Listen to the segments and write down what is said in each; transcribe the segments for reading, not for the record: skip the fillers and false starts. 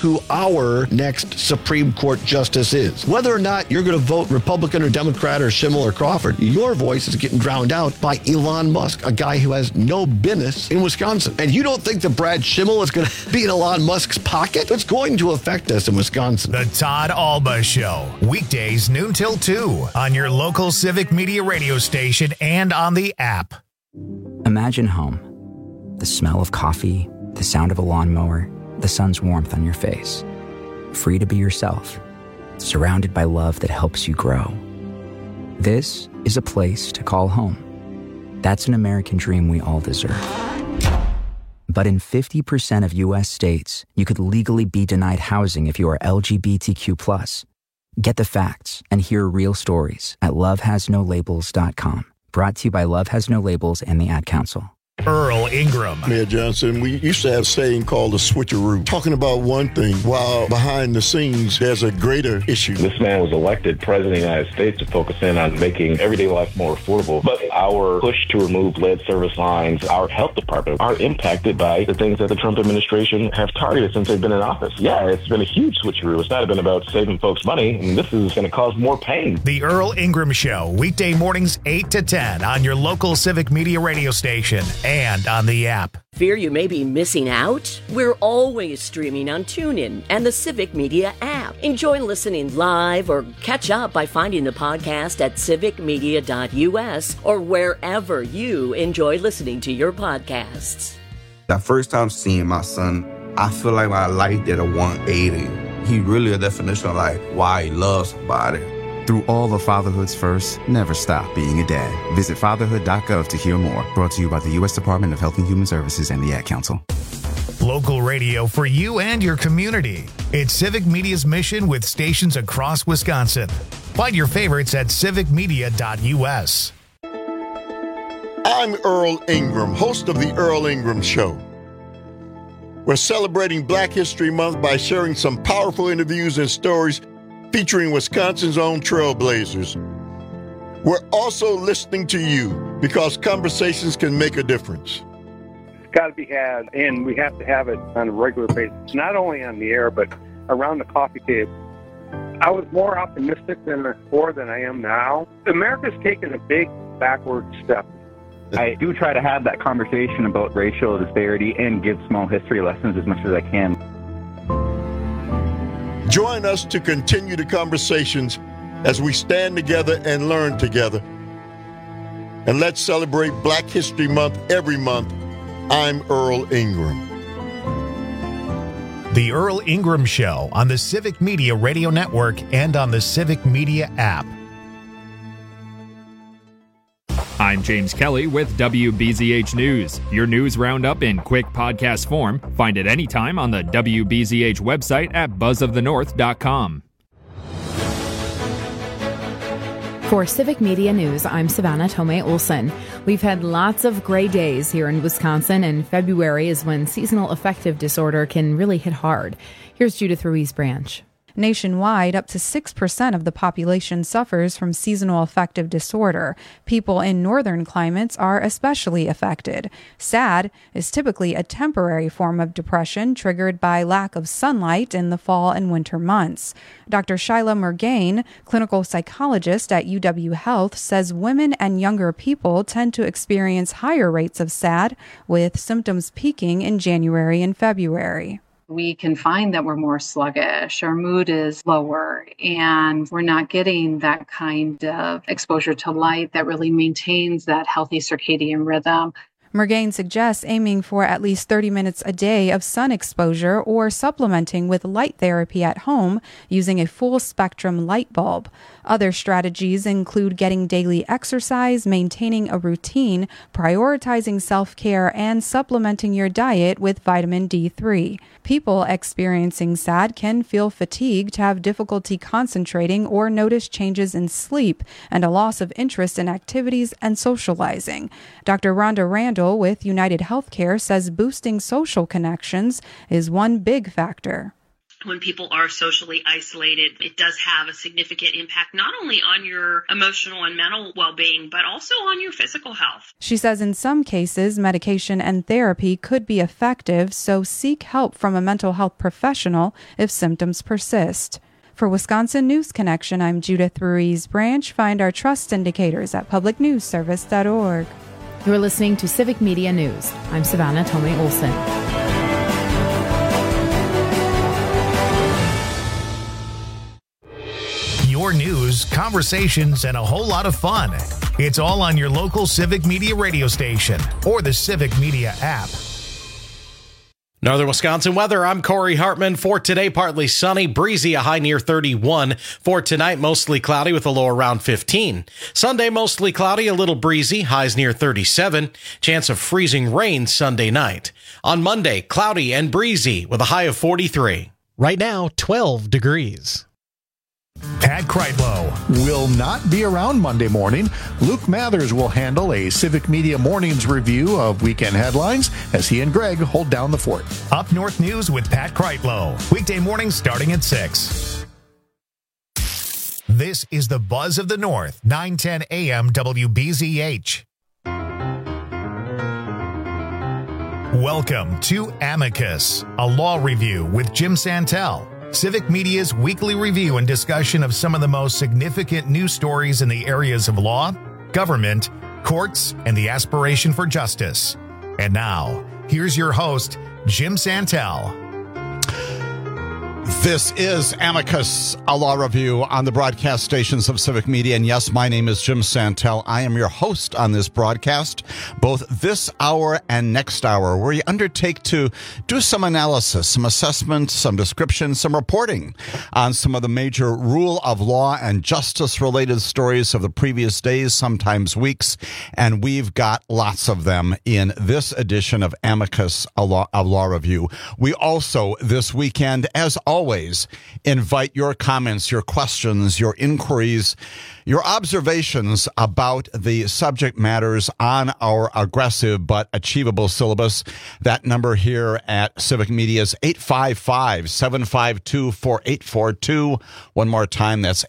who our next Supreme Court justice is. Whether or not you're going to vote Republican or Democrat or Schimmel or Crawford, your voice is getting drowned out by Elon Musk, a guy who has no business in Wisconsin. And you don't think that Brad Schimmel is going to be in Elon Musk's pocket? It's going to affect us in Wisconsin. The Todd Alba Show, weekdays noon till 2 on your local Civic Media radio station and on the app. Imagine home. The smell of coffee, the sound of a lawnmower, the sun's warmth on your face. Free to be yourself, surrounded by love that helps you grow. This is a place to call home. That's an American dream we all deserve. But in 50% of U.S. states, you could legally be denied housing if you are LGBTQ+. Get the facts and hear real stories at lovehasnolabels.com. Brought to you by Love Has No Labels and the Ad Council. Earl Ingram. Mayor Johnson, we used to have a saying called the switcheroo, talking about one thing while behind the scenes there's a greater issue. This man was elected president of the United States to focus in on making everyday life more affordable. But our push to remove lead service lines, our health department, are impacted by the things that the Trump administration have targeted since they've been in office. Yeah, it's been a huge switcheroo. It's not been about saving folks money, and this is going to cause more pain. The Earl Ingram Show, weekday mornings 8 to 10 on your local Civic Media radio station and on the app. Fear you may be missing out? We're always streaming on TuneIn and the Civic Media app. Enjoy listening live or catch up by finding the podcast at civicmedia.us or wherever you enjoy listening to your podcasts. The first time seeing my son, I feel like my life did a 180. He really a definition of like why he loves somebody. Through all of fatherhood's first, never stop being a dad. Visit fatherhood.gov to hear more. Brought to you by the U.S. Department of Health and Human Services and the Ad Council. Local radio for you and your community. It's Civic Media's mission with stations across Wisconsin. Find your favorites at civicmedia.us. I'm Earl Ingram, host of The Earl Ingram Show. We're celebrating Black History Month by sharing some powerful interviews and stories featuring Wisconsin's own trailblazers. We're also listening to you because conversations can make a difference. It's got to be had, and we have to have it on a regular basis, not only on the air, but around the coffee table. I was more optimistic before than I am now. America's taken a big backward step. I do try to have that conversation about racial disparity and give small history lessons as much as I can. Join us to continue the conversations as we stand together and learn together. And let's celebrate Black History Month every month. I'm Earl Ingram. The Earl Ingram Show on the Civic Media Radio Network and on the Civic Media app. I'm James Kelly with WBZH News. Your news roundup in quick podcast form. Find it anytime on the WBZH website at buzzofthenorth.com. For Civic Media News, I'm Savannah Tomei Olson. We've had lots of gray days here in Wisconsin, and February is when seasonal affective disorder can really hit hard. Here's Judith Ruiz Branch. Nationwide, up to 6% of the population suffers from seasonal affective disorder. People in northern climates are especially affected. SAD is typically a temporary form of depression triggered by lack of sunlight in the fall and winter months. Dr. Shyla Murgain, clinical psychologist at UW Health, says women and younger people tend to experience higher rates of SAD, with symptoms peaking in January and February. We can find that we're more sluggish, our mood is lower, and we're not getting that kind of exposure to light that really maintains that healthy circadian rhythm. Murgain suggests aiming for at least 30 minutes a day of sun exposure or supplementing with light therapy at home using a full-spectrum light bulb. Other strategies include getting daily exercise, maintaining a routine, prioritizing self-care, and supplementing your diet with vitamin D3. People experiencing SAD can feel fatigued, have difficulty concentrating, or notice changes in sleep and a loss of interest in activities and socializing. Dr. Rhonda Randall with United Healthcare says boosting social connections is one big factor. when people are socially isolated, it does have a significant impact not only on your emotional and mental well-being, but also on your physical health. She says in some cases, medication and therapy could be effective, so seek help from a mental health professional if symptoms persist. For Wisconsin News Connection, I'm Judith Ruiz Branch. Find our trust indicators at publicnewsservice.org. You're listening to Civic Media News. I'm Savannah Tomei Olson. Your news, conversations, and a whole lot of fun. It's all on your local Civic Media radio station or the Civic Media app. Northern Wisconsin weather, I'm Corey Hartman. For today, partly sunny, breezy, a high near 31. For tonight, mostly cloudy with a low around 15. Sunday, mostly cloudy, a little breezy, highs near 37. Chance of freezing rain Sunday night. On Monday, cloudy and breezy with a high of 43. Right now, 12 degrees. Pat Kreitlow will not be around Monday morning. Luke Mathers will handle a Civic Media Mornings review of weekend headlines as he and Greg hold down the fort. Up North News with Pat Kreitlow. Weekday mornings starting at 6. This is the Buzz of the North, 910 AM WBZH. Welcome to Amicus, a law review with Jim Santel. Civic Media's weekly review and discussion of some of the most significant news stories in the areas of law, government, courts, and the aspiration for justice. And now, here's your host, Jim Santel. This is Amicus, a law review on the broadcast stations of Civic Media. And yes, my name is Jim Santel. I am your host on this broadcast, both this hour and next hour, where we undertake to do some analysis, some assessment, some description, some reporting on some of the major rule of law and justice related stories of the previous days, sometimes weeks. And we've got lots of them in this edition of Amicus, a law review. We also, this weekend, as always, invite your comments, your questions, your inquiries, your observations about the subject matters on our aggressive but achievable syllabus. That number here at Civic Media is 855-752-4842. One more time, that's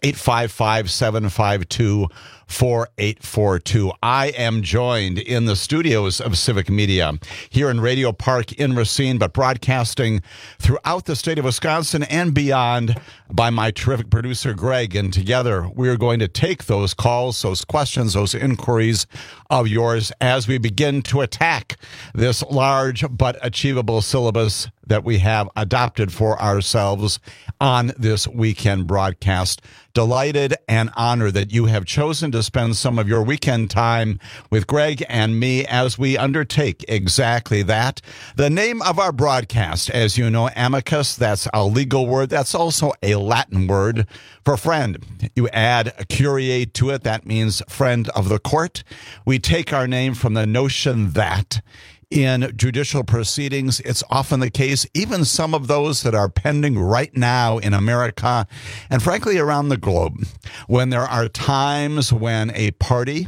855-752-4842. I am joined in the studios of Civic Media here in Radio Park in Racine, but broadcasting throughout the state of Wisconsin and beyond by my terrific producer, Greg. And together we are going to take those calls, those questions, those inquiries of yours as we begin to attack this large but achievable syllabus that we have adopted for ourselves on this weekend broadcast. Delighted and honored that you have chosen to spend some of your weekend time with Greg and me as we undertake exactly that. The name of our broadcast, as you know, amicus, that's a legal word. That's also a Latin word for friend. You add a curiae to it. That means friend of the court. We take our name from the notion that in judicial proceedings, it's often the case, even some of those that are pending right now in America and frankly around the globe, when there are times when a party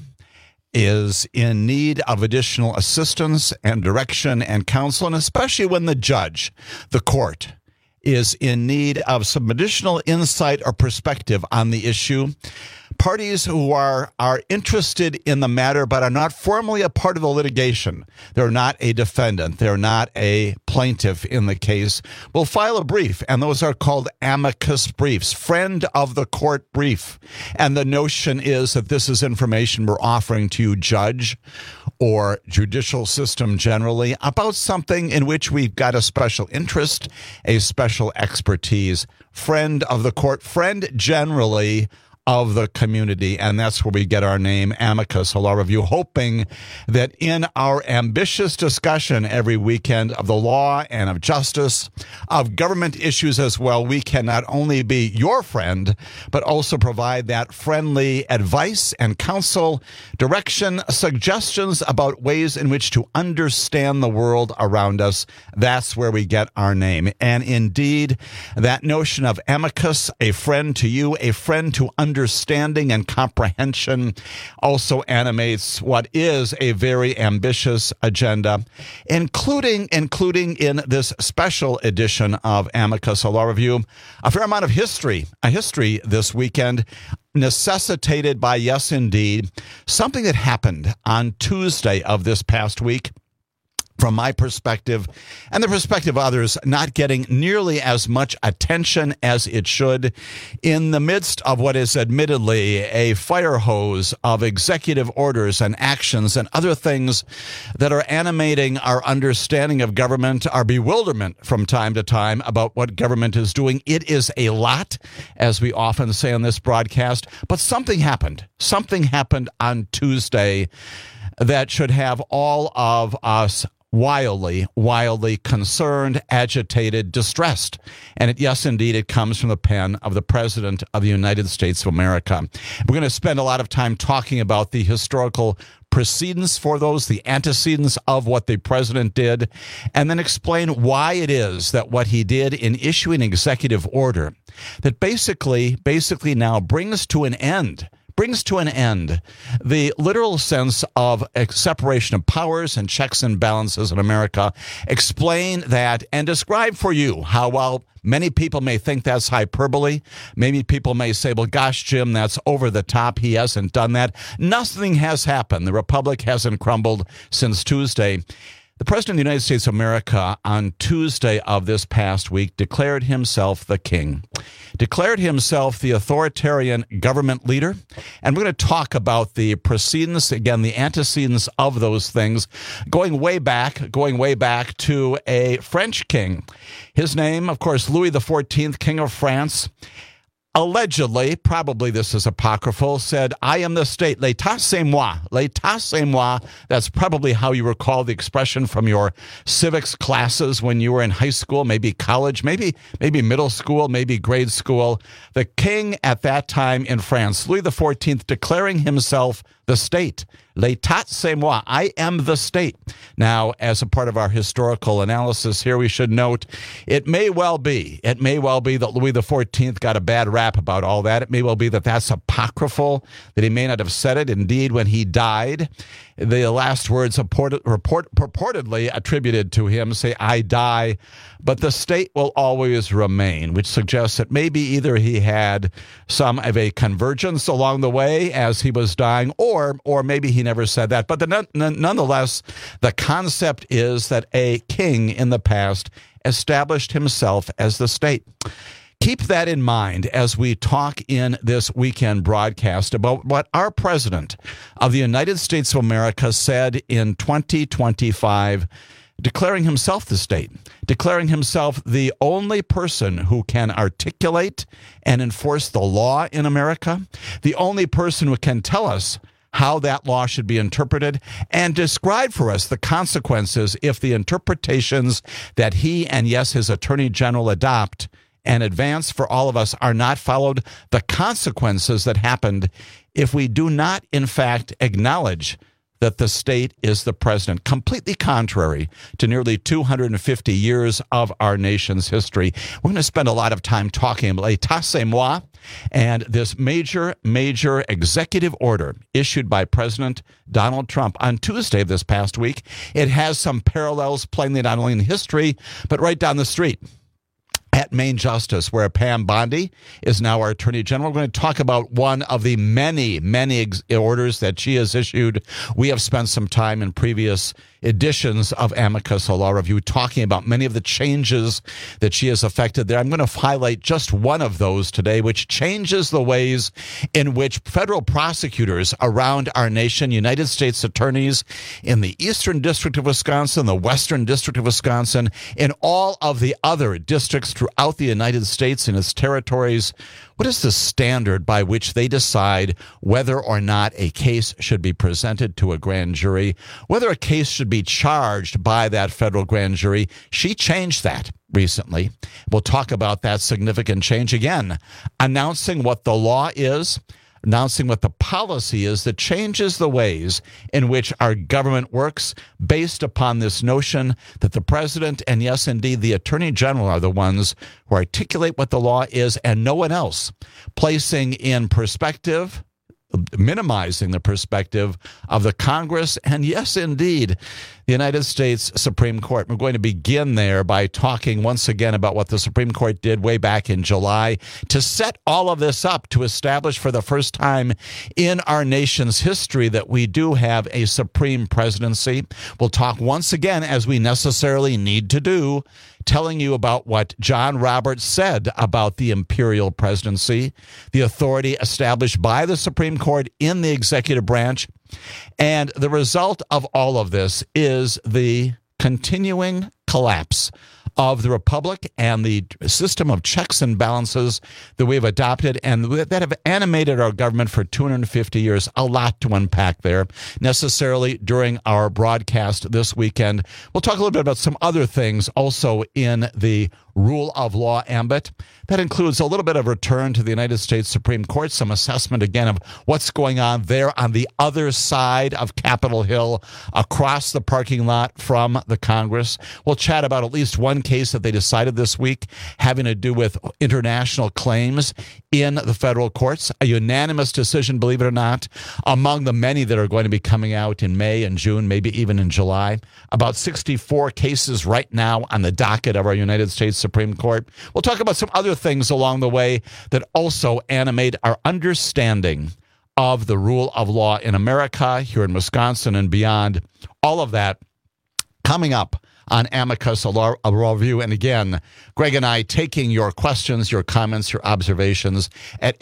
is in need of additional assistance and direction and counsel, and especially when the judge, the court, is in need of some additional insight or perspective on the issue. Parties who are interested in the matter but are not formally a part of the litigation, they're not a defendant, they're not a plaintiff in the case, will file a brief, and those are called amicus briefs, friend of the court brief. And the notion is that this is information we're offering to you, judge or judicial system generally, about something in which we've got a special interest, a special expertise. Friend of the court, friend generally of the community, and that's where we get our name, Amicus, a law review, hoping that in our ambitious discussion every weekend of the law and of justice, of government issues as well, we can not only be your friend, but also provide that friendly advice and counsel, direction, suggestions about ways in which to understand the world around us. That's where we get our name. And indeed, that notion of amicus, a friend to you, a friend to understand understanding and comprehension also animates what is a very ambitious agenda, including in this special edition of Amicus, a law review, a fair amount of history this weekend, necessitated by, yes, indeed, something that happened on Tuesday of this past week. From my perspective, and the perspective of others, not getting nearly as much attention as it should in the midst of what is admittedly a fire hose of executive orders and actions and other things that are animating our understanding of government, our bewilderment from time to time about what government is doing. It is a lot, as we often say on this broadcast, but something happened. Something happened on Tuesday that should have all of us wildly concerned, agitated, distressed. And yes, indeed, it comes from the pen of the President of the United States of America. We're going to spend a lot of time talking about the historical precedents for those, the antecedents of what the president did, and then explain why it is that what he did in issuing an executive order that basically now brings to an end the literal sense of separation of powers and checks and balances in America. Explain that and describe for you how, while many people may think that's hyperbole, maybe people may say, well, gosh, Jim, that's over the top. He hasn't done that. Nothing has happened. The republic hasn't crumbled since Tuesday. The President of the United States of America on Tuesday of this past week declared himself the king, declared himself the authoritarian government leader. And we're going to talk about the precedents, again, the antecedents of those things, going way back to a French king. His name, of course, Louis XIV, King of France. Allegedly, probably this is apocryphal, said, I am the state. L'état c'est moi. L'état c'est moi. That's probably how you recall the expression from your civics classes when you were in high school, maybe college, maybe middle school, maybe grade school. The king at that time in France, Louis XIV, declaring himself the state. L'état c'est moi. I am the state. Now, as a part of our historical analysis here, we should note it may well be that Louis XIV got a bad rap about all that. It may well be that that's apocryphal, that he may not have said it. Indeed, when he died, the last words purportedly attributed to him say, I die, but the state will always remain, which suggests that maybe either he had some of a convergence along the way as he was dying, or maybe he never said that. But nonetheless, the concept is that a king in the past established himself as the state. Keep that in mind as we talk in this weekend broadcast about what our President of the United States of America said in 2025, declaring himself the state, declaring himself the only person who can articulate and enforce the law in America, the only person who can tell us how that law should be interpreted, and describe for us the consequences if the interpretations that he and, yes, his Attorney General adopt and advance for all of us are not followed, the consequences that happened if we do not, in fact, acknowledge that the state is the president, completely contrary to nearly 250 years of our nation's history. We're going to spend a lot of time talking about l'état c'est moi and this major executive order issued by President Donald Trump on Tuesday of this past week. It has some parallels plainly not only in history, but right down the street at Main Justice, where Pam Bondi is now our Attorney General. We're going to talk about one of the many orders that she has issued. We have spent some time in previous editions of Amicus, a law review, talking about many of the changes that she has affected there. I'm going to highlight just one of those today, which changes the ways in which federal prosecutors around our nation, United States attorneys in the Eastern District of Wisconsin, the Western District of Wisconsin, in all of the other districts throughout the United States and its territories, what is the standard by which they decide whether or not a case should be presented to a grand jury, whether a case should be charged by that federal grand jury? She changed that recently. We'll talk about that significant change again, announcing what the law is, announcing what the policy is that changes the ways in which our government works based upon this notion that the president and, yes, indeed, the attorney general are the ones who articulate what the law is and no one else, placing in perspective, minimizing the perspective of the Congress and, yes, indeed, the United States Supreme Court. We're going to begin there by talking once again about what the Supreme Court did way back in July to set all of this up, to establish for the first time in our nation's history that we do have a supreme presidency. We'll talk once again, as we necessarily need to do, telling you about what John Roberts said about the imperial presidency, the authority established by the Supreme Court in the executive branch. And the result of all of this is the continuing collapse of the republic and the system of checks and balances that we have adopted and that have animated our government for 250 years. A lot to unpack there. Necessarily during our broadcast this weekend, we'll talk a little bit about some other things also in the rule of law ambit. That includes a little bit of return to the United States Supreme Court, some assessment again of what's going on there on the other side of Capitol Hill, across the parking lot from the Congress. We'll chat about at least one case that they decided this week having to do with international claims in the federal courts. A unanimous decision, believe it or not, among the many that are going to be coming out in May and June, maybe even in July. About 64 cases right now on the docket of our United States Supreme Court. We'll talk about some other things along the way that also animate our understanding of the rule of law in America, here in Wisconsin and beyond. All of that coming up on Amicus, a law review. And again, Greg and I taking your questions, your comments, your observations at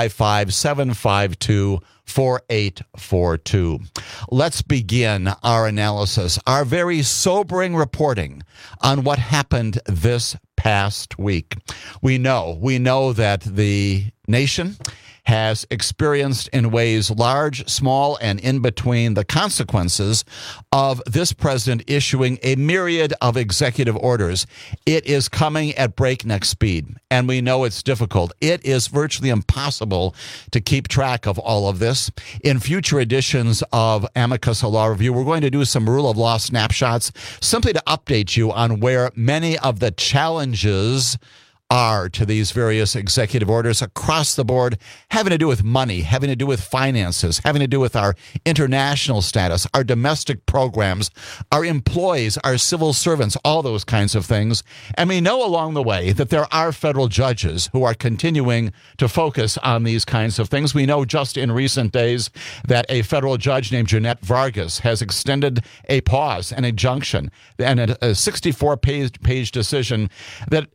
855-752-4842. Let's begin our analysis, our very sobering reporting on what happened this past week. We know that the nation has experienced in ways large, small, and in between the consequences of this president issuing a myriad of executive orders. It is coming at breakneck speed, and we know it's difficult. It is virtually impossible to keep track of all of this. In future editions of Amicus, a law review, we're going to do some rule of law snapshots simply to update you on where many of the challenges are to these various executive orders across the board, having to do with money, having to do with finances, having to do with our international status, our domestic programs, our employees, our civil servants, all those kinds of things. And we know along the way that there are federal judges who are continuing to focus on these kinds of things. We know just in recent days that a federal judge named Jeanette Vargas has extended a pause, an injunction, and a 64-page decision that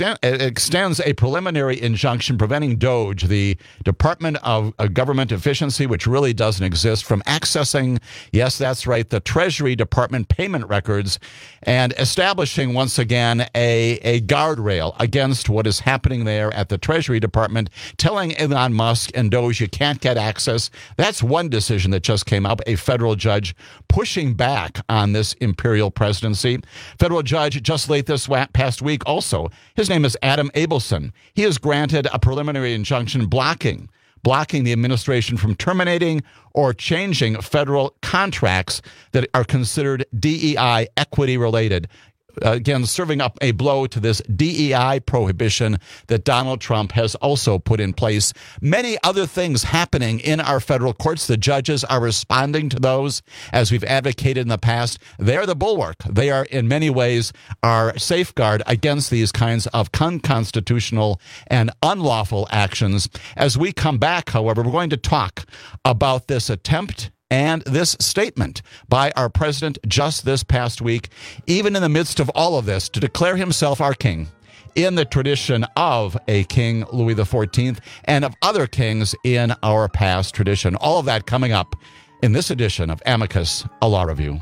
extends a preliminary injunction preventing DOJ, the Department of Government Efficiency, which really doesn't exist, from accessing, yes, that's right, the Treasury Department payment records, and establishing once again a guardrail against what is happening there at the Treasury Department, telling Elon Musk and DOJ you can't get access. That's one decision that just came up, a federal judge pushing back on this imperial presidency. Federal judge just late this past week also, his name is Adam Abelson. He has granted a preliminary injunction blocking the administration from terminating or changing federal contracts that are considered DEI equity related. Again, serving up a blow to this DEI prohibition that Donald Trump has also put in place. Many other things happening in our federal courts. The judges are responding to those, as we've advocated in the past. They're the bulwark. They are, in many ways, our safeguard against these kinds of unconstitutional and unlawful actions. As we come back, however, we're going to talk about this attempt and this statement by our president just this past week, even in the midst of all of this, to declare himself our king in the tradition of a King Louis XIV and of other kings in our past tradition. All of that coming up in this edition of Amicus, a Law Review.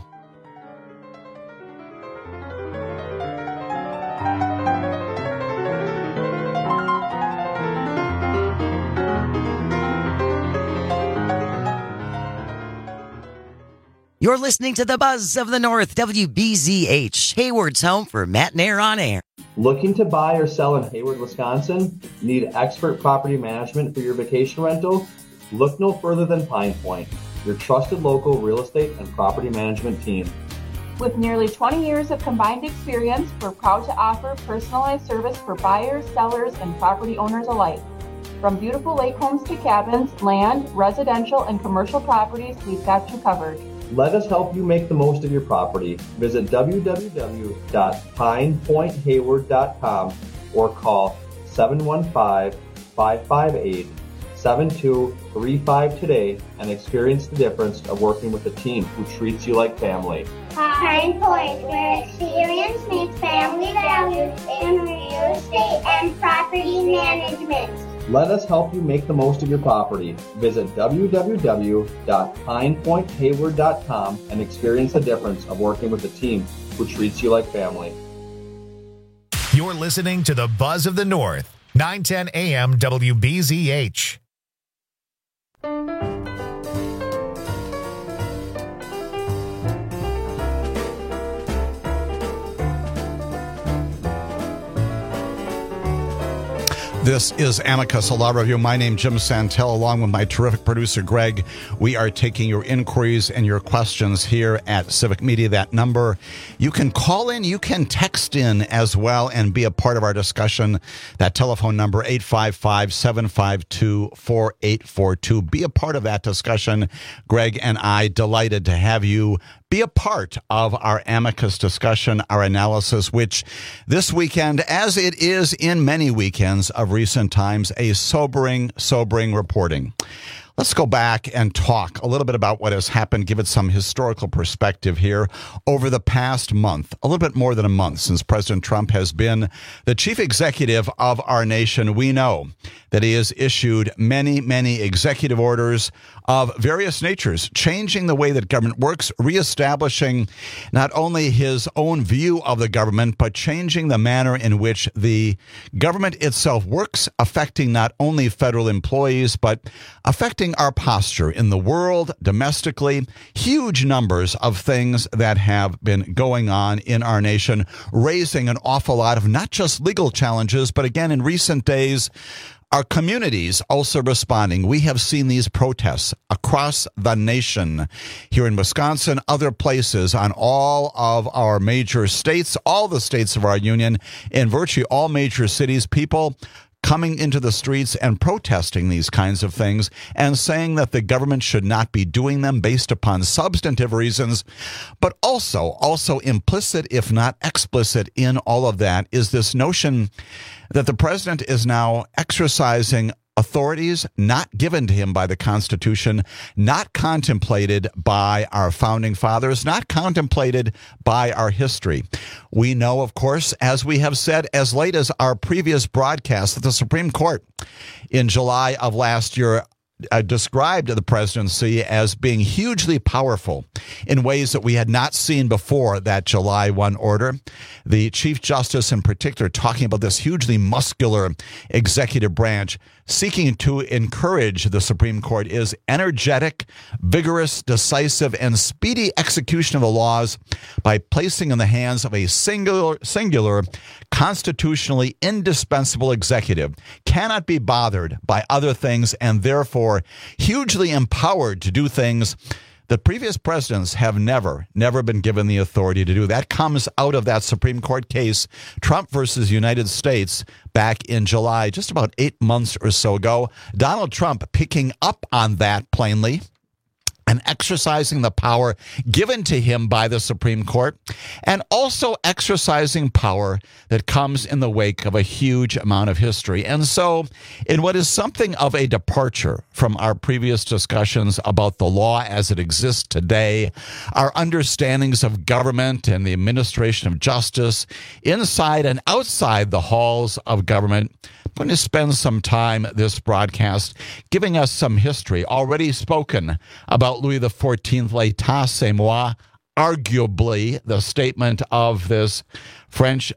You're listening to the Buzz of the North, WBZH, Hayward's home for Matt and Air on Air. Looking to buy or sell in Hayward, Wisconsin? Need expert property management for your vacation rental? Look no further than Pine Point, your trusted local real estate and property management team. With nearly 20 years of combined experience, we're proud to offer personalized service for buyers, sellers, and property owners alike. From beautiful lake homes to cabins, land, residential, and commercial properties, we've got you covered. Let us help you make the most of your property. Visit www.pinepointhayward.com or call 715-558-7235 today and experience the difference of working with a team who treats you like family. Pine Point, where experience meets family values in real estate and property management. Let us help you make the most of your property. Visit www.pinepointhayward.com and experience the difference of working with a team who treats you like family. You're listening to the Buzz of the North, 910 AM WBZH. This is Amicus, a law review. My name is Jim Santel, along with my terrific producer, Greg. We are taking your inquiries and your questions here at Civic Media. That number, you can call in, you can text in as well and be a part of our discussion. That telephone number, 855-752-4842. Be a part of that discussion. Greg and I, delighted to have you be a part of our Amicus discussion, our analysis, which this weekend, as it is in many weekends of recent times, a sobering reporting. Let's go back and talk a little bit about what has happened, give it some historical perspective here over the past month, a little bit more than a month since President Trump has been the chief executive of our nation. We know that he has issued many executive orders of various natures, changing the way that government works, reestablishing not only his own view of the government, but changing the manner in which the government itself works, affecting not only federal employees, but affecting our posture in the world, domestically. Huge numbers of things that have been going on in our nation, raising an awful lot of not just legal challenges, but again, in recent days, our communities also responding. We have seen these protests across the nation, here in Wisconsin, other places, on all of our major states, all the states of our union, in virtually all major cities, people coming into the streets and protesting these kinds of things and saying that the government should not be doing them based upon substantive reasons. But also implicit, if not explicit, in all of that is this notion that the president is now exercising authorities not given to him by the Constitution, not contemplated by our founding fathers, not contemplated by our history. We know, of course, as we have said as late as our previous broadcast, that the Supreme Court in July of last year described the presidency as being hugely powerful in ways that we had not seen before that July 1 order. The Chief Justice in particular talking about this hugely muscular executive branch seeking to encourage the Supreme Court is energetic, vigorous, decisive, and speedy execution of the laws by placing in the hands of a singular, constitutionally indispensable executive, cannot be bothered by other things, and therefore hugely empowered to do things that previous presidents have never been given the authority to do. That comes out of that Supreme Court case, Trump versus United States, back in July, just about 8 months or so ago. Donald Trump picking up on that plainly and exercising the power given to him by the Supreme Court, and also exercising power that comes in the wake of a huge amount of history. And so, in what is something of a departure from our previous discussions about the law as it exists today, our understandings of government and the administration of justice, inside and outside the halls of government, I'm going to spend some time this broadcast giving us some history. Already spoken about Louis XIV, L'État, c'est moi, arguably the statement of this French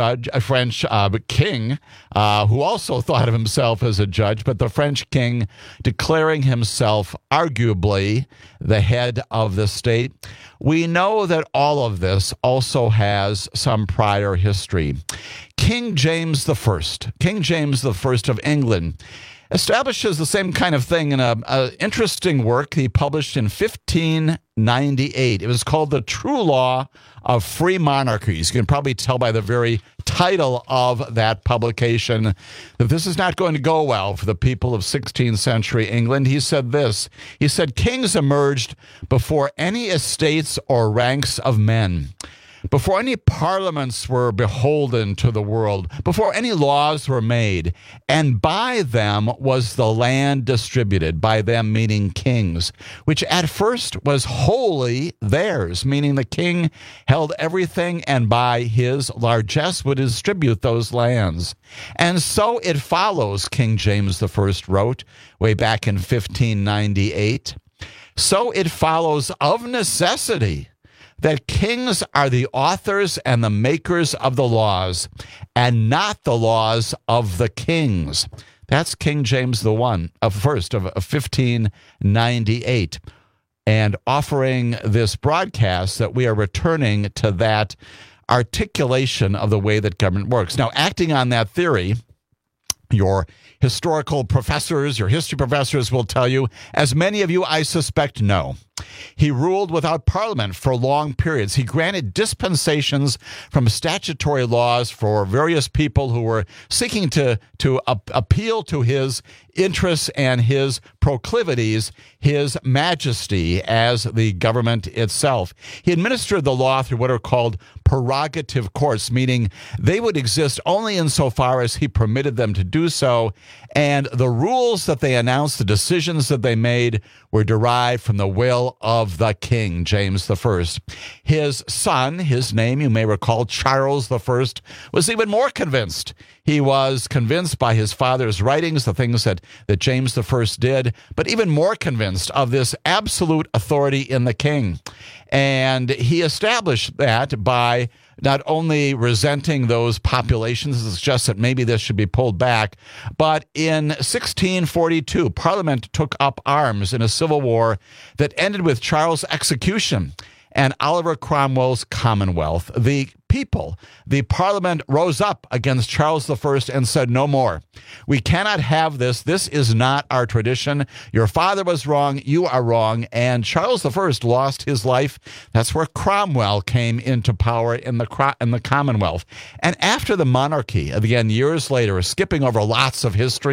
king, who also thought of himself as a judge, but the French king declaring himself arguably the head of the state. We know that all of this also has some prior history. King James I of England establishes the same kind of thing in an interesting work he published in 1598. It was called The True Law of Free Monarchies. You can probably tell by the very title of that publication that this is not going to go well for the people of 16th century England. He said this. He said, kings emerged before any estates or ranks of men, before any parliaments were beholden to the world, before any laws were made, and by them was the land distributed, by them meaning kings, which at first was wholly theirs, meaning the king held everything and by his largesse would distribute those lands. And so it follows, King James I wrote way back in 1598, so it follows of necessity that kings are the authors and the makers of the laws, and not the laws of the kings. That's King James I of 1598. And offering this broadcast that we are returning to that articulation of the way that government works. Now, acting on that theory, your historical professors, your history professors will tell you, as many of you, I suspect, know, he ruled without parliament for long periods. He granted dispensations from statutory laws for various people who were seeking to appeal to his interests and his proclivities, his majesty as the government itself. He administered the law through what are called prerogative courts, meaning they would exist only insofar as he permitted them to do so, and the rules that they announced, the decisions that they made, were derived from the will of the king, James I. His son, his name, you may recall, Charles I, was even more convinced. He was convinced by his father's writings, the things that James I did, but even more convinced of this absolute authority in the king. And he established that by not only resenting those populations, it's just that maybe this should be pulled back, but in 1642, Parliament took up arms in a civil war that ended with Charles' execution and Oliver Cromwell's Commonwealth. The people, the Parliament, rose up against Charles I and said, no more. We cannot have this. This is not our tradition. Your father was wrong. You are wrong. And Charles I lost his life. That's where Cromwell came into power in the Commonwealth. And after the monarchy, again, years later, skipping over lots of history,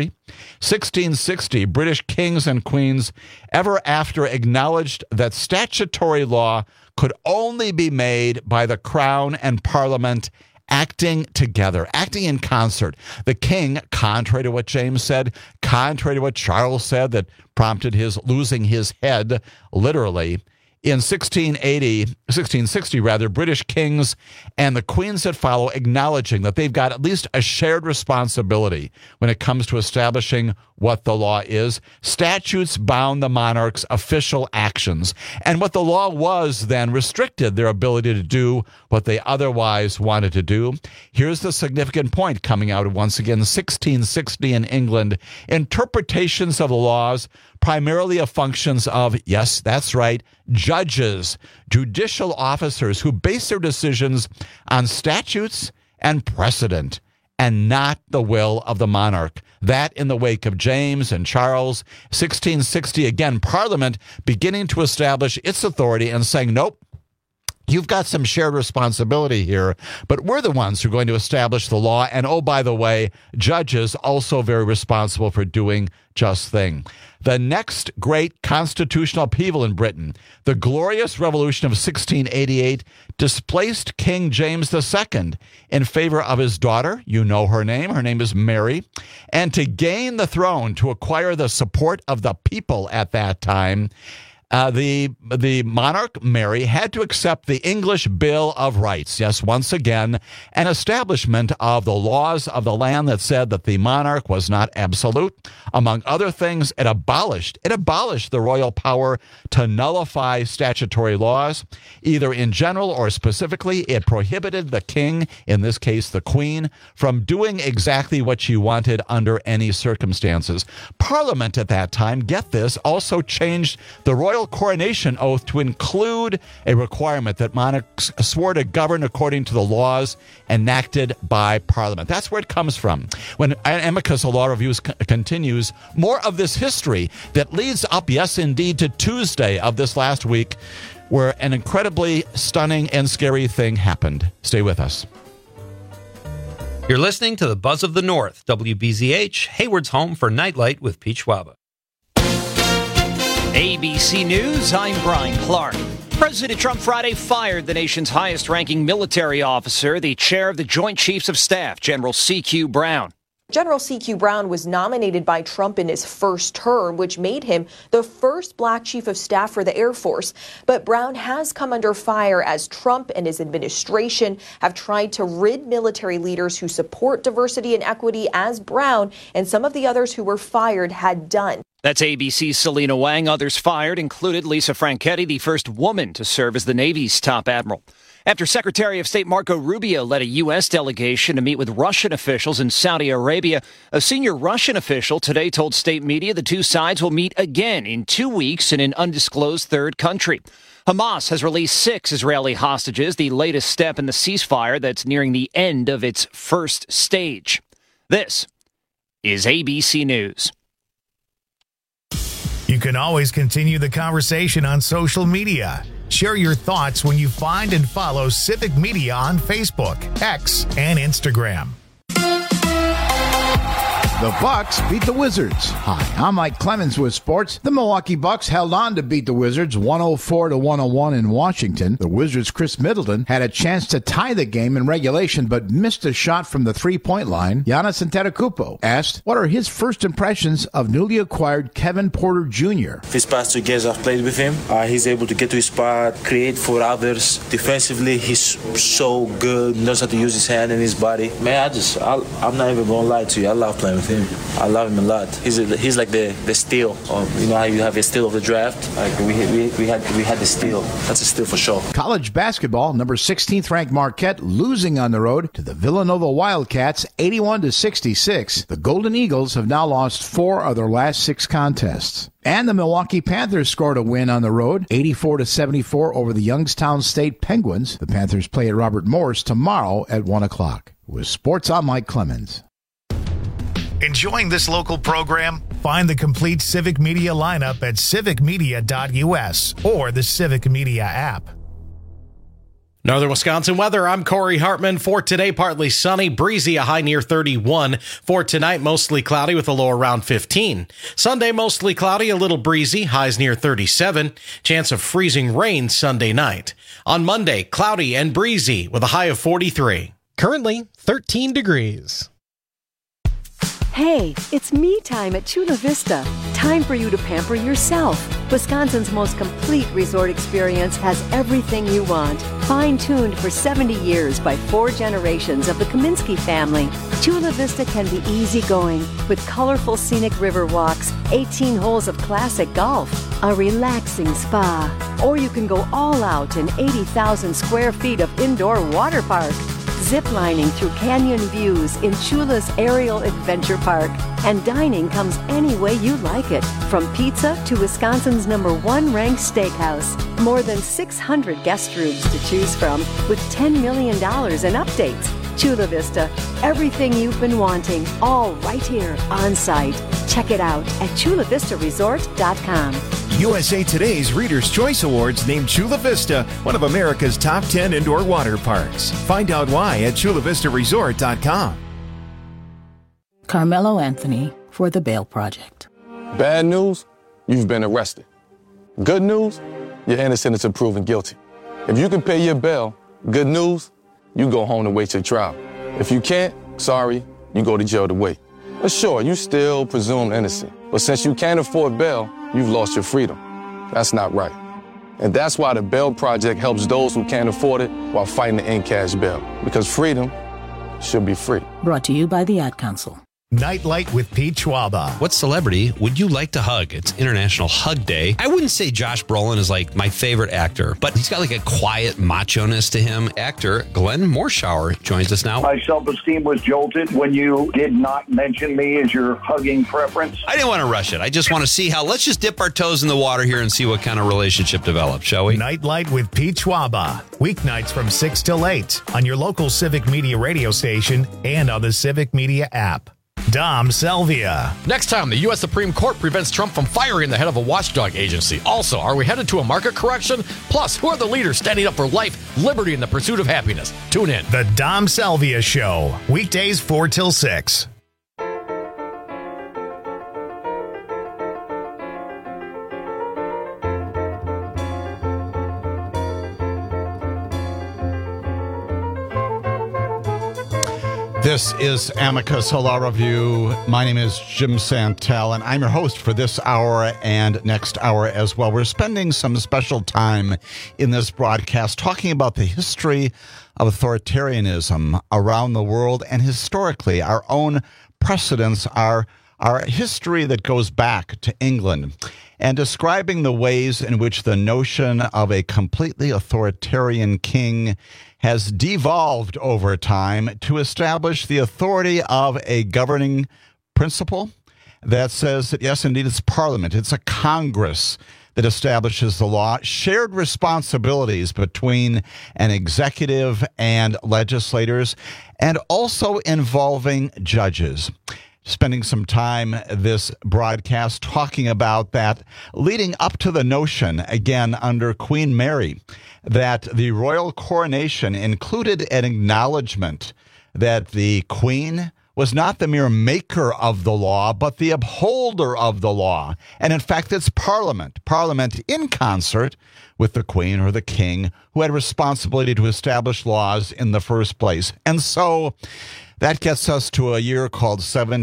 1660, British kings and queens ever after acknowledged that statutory law could only be made by the crown and parliament acting together, acting in concert. The king, contrary to what James said, contrary to what Charles said that prompted his losing his head, literally, in 1660, British kings and the queens that follow acknowledging that they've got at least a shared responsibility when it comes to establishing what the law is. Statutes bound the monarch's official actions, and what the law was then restricted their ability to do what they otherwise wanted to do. Here's the significant point coming out of, once again, 1660 in England. Interpretations of the laws, primarily of functions of, yes, that's right, judges, judicial officers who base their decisions on statutes and precedent, and not the will of the monarch. That in the wake of James and Charles, 1660, again, Parliament beginning to establish its authority and saying, nope, you've got some shared responsibility here, but we're the ones who are going to establish the law. And oh, by the way, judges also very responsible for doing just thing. The next great constitutional upheaval in Britain, the Glorious Revolution of 1688, displaced King James II in favor of his daughter. You know her name. Her name is Mary. And to gain the throne, to acquire the support of the people at that time, the monarch, Mary, had to accept the English Bill of Rights. Yes, once again, an establishment of the laws of the land that said that the monarch was not absolute. Among other things, it abolished the royal power to nullify statutory laws, either in general or specifically. It prohibited the king, in this case the queen, from doing exactly what she wanted under any circumstances. Parliament at that time, get this, also changed the royal royal coronation oath to include a requirement that monarchs swore to govern according to the laws enacted by Parliament. That's where it comes from. When Amicus Law Reviews continues, more of this history that leads up, yes, indeed, to Tuesday of this last week, where an incredibly stunning and scary thing happened. Stay with us. You're listening to the Buzz of the North, WBZH, Hayward's home for Nightlight with Pete Schwaba. ABC News, I'm Brian Clark. President Trump Friday fired the nation's highest-ranking military officer, the chair of the Joint Chiefs of Staff, General C.Q. Brown. General C.Q. Brown was nominated by Trump in his first term, which made him the first black chief of staff for the Air Force. But Brown has come under fire as Trump and his administration have tried to rid military leaders who support diversity and equity, as Brown and some of the others who were fired had done. That's ABC's Selena Wang. Others fired included Lisa Franchetti, the first woman to serve as the Navy's top admiral. After Secretary of State Marco Rubio led a U.S. delegation to meet with Russian officials in Saudi Arabia, a senior Russian official today told state media the two sides will meet again in 2 weeks in an undisclosed third country. Hamas has released 6 Israeli hostages, the latest step in the ceasefire that's nearing the end of its first stage. This is ABC News. You can always continue the conversation on social media. Share your thoughts when you find and follow Civic Media on Facebook, X, and Instagram. The Bucks beat the Wizards. Hi, I'm Mike Clemens with sports. The Milwaukee Bucks held on to beat the Wizards 104-101 in Washington. The Wizards' Chris Middleton had a chance to tie the game in regulation, but missed a shot from the three-point line. Giannis Antetokounmpo asked what are his first impressions of newly acquired Kevin Porter Jr. His past 2 games I've played with him, he's able to get to his spot, create for others. Defensively, he's so good, knows how to use his hand and his body. Man, I'm not even gonna lie to you. I love playing with him. I love him a lot. He's like the steal. You know how you have a steal of the draft? Like we had the steal. That's a steal for sure. College basketball, number 16th ranked Marquette losing on the road to the Villanova Wildcats 81-66. The Golden Eagles have now lost 4 of their last 6 contests. And the Milwaukee Panthers scored a win on the road, 84-74 over the Youngstown State Penguins. The Panthers play at Robert Morris tomorrow at 1 o'clock. With sports, I'm Mike Clemens. Enjoying this local program? Find the complete Civic Media lineup at civicmedia.us or the Civic Media app. Northern Wisconsin weather, I'm Corey Hartman. For today, partly sunny, breezy, a high near 31. For tonight, mostly cloudy with a low around 15. Sunday, mostly cloudy, a little breezy, highs near 37. Chance of freezing rain Sunday night. On Monday, cloudy and breezy with a high of 43. Currently, 13 degrees. Hey, it's me time at Chula Vista. Time for you to pamper yourself. Wisconsin's most complete resort experience has everything you want. Fine-tuned for 70 years by 4 generations of the Kaminsky family. Chula Vista can be easygoing with colorful scenic river walks, 18 holes of classic golf, a relaxing spa. Or you can go all out in 80,000 square feet of indoor water park. Ziplining through canyon views in Chula's Aerial Adventure Park. And dining comes any way you like it, from pizza to Wisconsin's #1 ranked steakhouse. More than 600 guest rooms to choose from with $10 million in updates. Chula Vista, everything you've been wanting, all right here on site. Check it out at chulavistaresort.com. USA Today's Reader's Choice Awards named Chula Vista one of America's top 10 indoor water parks. Find out why at chulavistaresort.com. Carmelo Anthony for The Bail Project. Bad news, you've been arrested. Good news, you're innocent until proven guilty. If you can pay your bail, good news, you go home to wait your trial. If you can't, sorry, you go to jail to wait. But sure, you still presumed innocent. But since you can't afford bail, you've lost your freedom. That's not right. And that's why the Bail Project helps those who can't afford it while fighting to end cash bail. Because freedom should be free. Brought to you by the Ad Council. Nightlight with Pete Schwaba. What celebrity would you like to hug? It's International Hug Day. I wouldn't say Josh Brolin is like my favorite actor, but he's got like a quiet macho-ness to him. Actor Glenn Morshower joins us now. My self-esteem was jolted when you did not mention me as your hugging preference. I didn't want to rush it. I just want to see how, let's just dip our toes in the water here and see what kind of relationship develops, shall we? Nightlight with Pete Schwaba. Weeknights from 6 till 8 on your local Civic Media radio station and on the Civic Media app. Dom Selvia. Next time, the U.S. Supreme Court prevents Trump from firing the head of a watchdog agency. Also, are we headed to a market correction? Plus, who are the leaders standing up for life, liberty, and the pursuit of happiness? Tune in. The Dom Selvia Show. Weekdays 4 till 6. This is Amicus Law Review. My name is Jim Santel, and I'm your host for this hour and next hour as well. We're spending some special time in this broadcast talking about the history of authoritarianism around the world and historically our own precedents, our history that goes back to England, and describing the ways in which the notion of a completely authoritarian king has devolved over time to establish the authority of a governing principle that says that, yes, indeed, it's Parliament, it's a Congress that establishes the law, shared responsibilities between an executive and legislators, and also involving judges. Spending some time this broadcast talking about that, leading up to the notion, again, under Queen Mary, that the royal coronation included an acknowledgement that the Queen was not the mere maker of the law, but the upholder of the law. And in fact, it's Parliament in concert with the Queen or the King, who had responsibility to establish laws in the first place. And so that gets us to a year called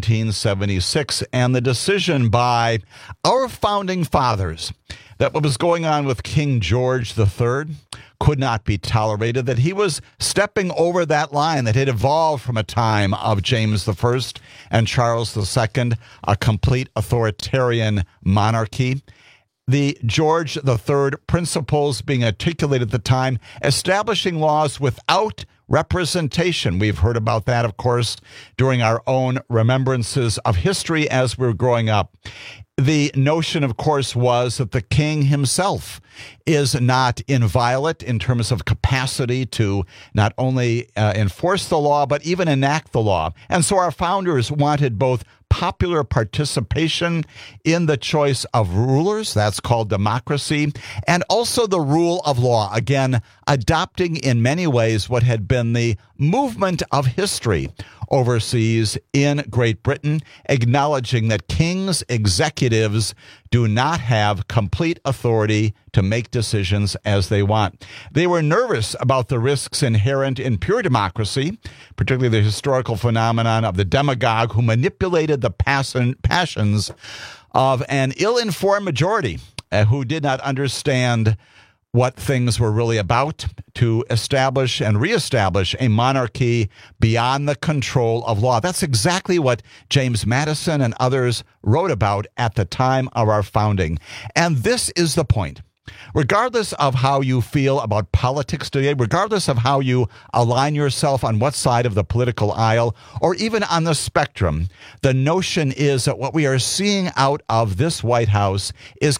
1776 and the decision by our founding fathers that what was going on with King George III could not be tolerated, that he was stepping over that line that had evolved from a time of James I and Charles II, a complete authoritarian monarchy. The George III principles being articulated at the time, establishing laws without representation. We've heard about that, of course, during our own remembrances of history as we're growing up. The notion, of course, was that the king himself is not inviolate in terms of capacity to not only enforce the law, but even enact the law. And so our founders wanted both popular participation in the choice of rulers, that's called democracy, and also the rule of law, again, adopting in many ways what had been the movement of history overseas in Great Britain, acknowledging that kings, executives do not have complete authority to make decisions as they want. They were nervous about the risks inherent in pure democracy, particularly the historical phenomenon of the demagogue who manipulated the passions of an ill-informed majority who did not understand what things were really about, to establish and reestablish a monarchy beyond the control of law. That's exactly what James Madison and others wrote about at the time of our founding. And this is the point. Regardless of how you feel about politics today, regardless of how you align yourself on what side of the political aisle or even on the spectrum, the notion is that what we are seeing out of this White House is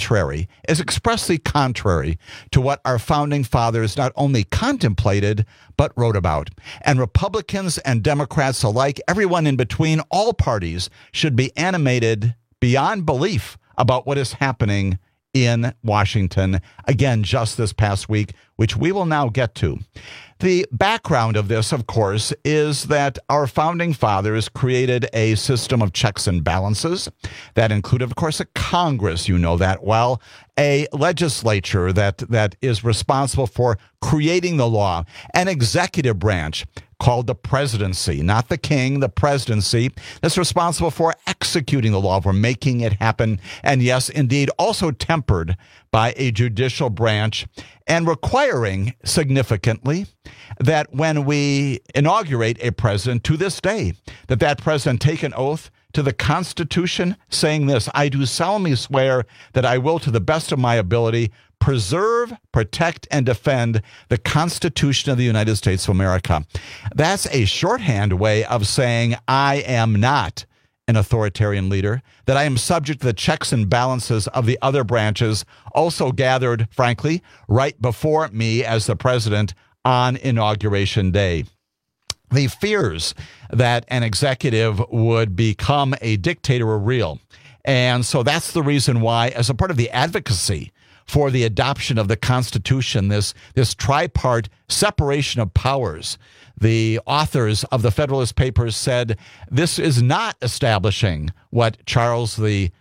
expressly contrary to what our founding fathers not only contemplated, but wrote about. And Republicans and Democrats alike, everyone in between, all parties should be animated beyond belief about what is happening in Washington, again, just this past week, which we will now get to. The background of this, of course, is that our founding fathers created a system of checks and balances that included, of course, a Congress, you know that well, a legislature that is responsible for creating the law, an executive branch called the presidency, not the king, the presidency, that's responsible for executing the law, for making it happen. And yes, indeed, also tempered by a judicial branch and requiring significantly that when we inaugurate a president to this day, that president take an oath to the Constitution saying this: I do solemnly swear that I will, to the best of my ability, preserve, protect, and defend the Constitution of the United States of America. That's a shorthand way of saying I am not an authoritarian leader, that I am subject to the checks and balances of the other branches, also gathered, frankly, right before me as the president on Inauguration Day. The fears that an executive would become a dictator are real. And so that's the reason why, as a part of the advocacy for the adoption of the Constitution, this tripart separation of powers, the authors of the Federalist Papers said this is not establishing what Charles II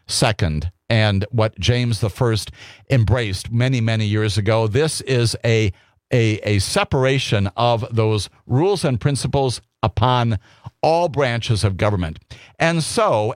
and what James I embraced many, many years ago. This is a separation of those rules and principles upon all branches of government. And so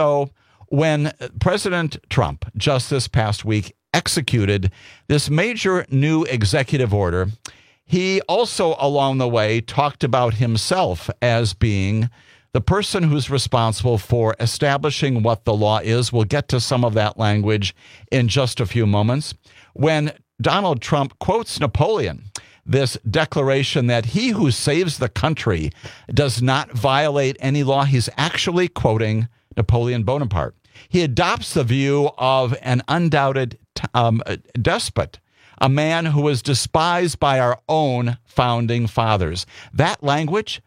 when President Trump just this past week executed this major new executive order, he also along the way talked about himself as being the person who's responsible for establishing what the law is. We'll get to some of that language in just a few moments. When Donald Trump quotes Napoleon, this declaration that he who saves the country does not violate any law, he's actually quoting Napoleon Bonaparte. He adopts the view of an undoubted despot, a man who was despised by our own founding fathers. That language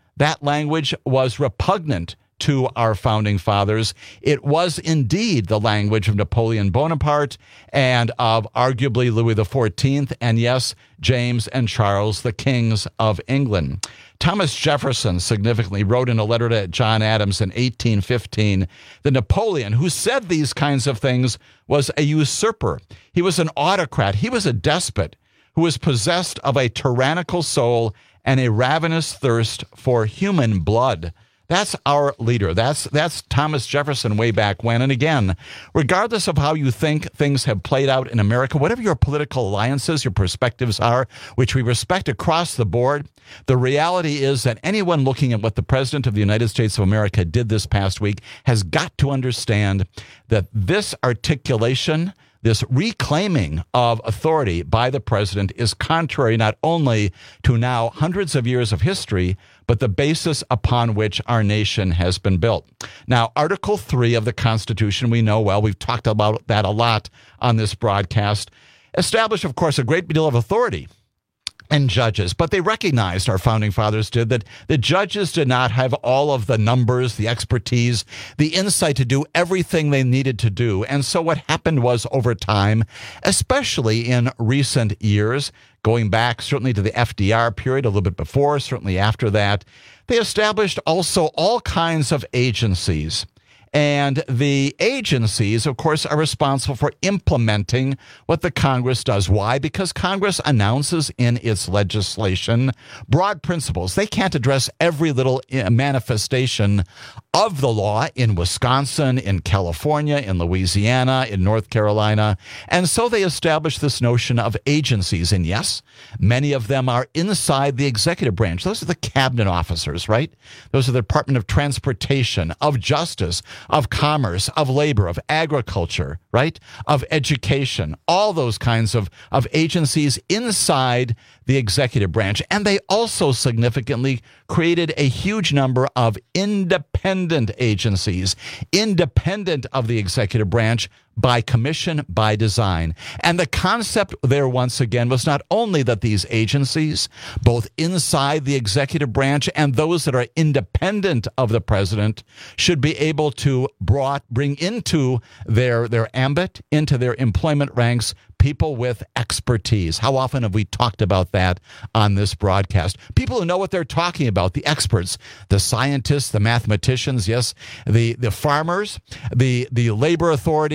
was repugnant to our founding fathers. It was indeed the language of Napoleon Bonaparte and of arguably Louis XIV, and yes, James and Charles, the kings of England. Thomas Jefferson significantly wrote in a letter to John Adams in 1815 that Napoleon, who said these kinds of things, was a usurper. He was an autocrat. He was a despot who was possessed of a tyrannical soul and a ravenous thirst for human blood. That's our leader. That's Thomas Jefferson way back when. And again, regardless of how you think things have played out in America, whatever your political alliances, your perspectives are, which we respect across the board, the reality is that anyone looking at what the President of the United States of America did this past week has got to understand that this articulation, this reclaiming of authority by the president, is contrary not only to now hundreds of years of history, but the basis upon which our nation has been built. Now, Article 3 of the Constitution, we know well, we've talked about that a lot on this broadcast, established, of course, a great deal of authority and judges, but they recognized, our founding fathers did, that the judges did not have all of the numbers, the expertise, the insight to do everything they needed to do. And so what happened was, over time, especially in recent years, going back certainly to the FDR period, a little bit before, certainly after that, they established also all kinds of agencies. And the agencies, of course, are responsible for implementing what the Congress does. Why? Because Congress announces in its legislation broad principles. They can't address every little manifestation of the law in Wisconsin, in California, in Louisiana, in North Carolina. And so they establish this notion of agencies. And yes, many of them are inside the executive branch. Those are the cabinet officers, right? Those are the Department of Transportation, of Justice, of Commerce, of Labor, of Agriculture, right? Of Education, all those kinds of agencies inside the executive branch. And they also significantly created a huge number of independent agencies, independent of the executive branch, by commission, by design. And the concept there, once again, was not only that these agencies, both inside the executive branch and those that are independent of the president, should be able to bring into their ambit, into their employment ranks, people with expertise. How often have we talked about that on this broadcast? People who know what they're talking about, the experts, the scientists, the mathematicians, yes, the farmers, the labor authorities,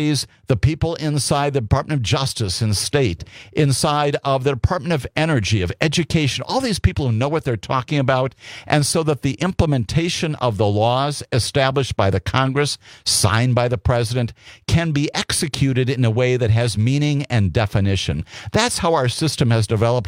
the people inside the Department of Justice and State, inside of the Department of Energy, of Education, all these people who know what they're talking about, and so that the implementation of the laws established by the Congress, signed by the president, can be executed in a way that has meaning and definition. That's how our system has developed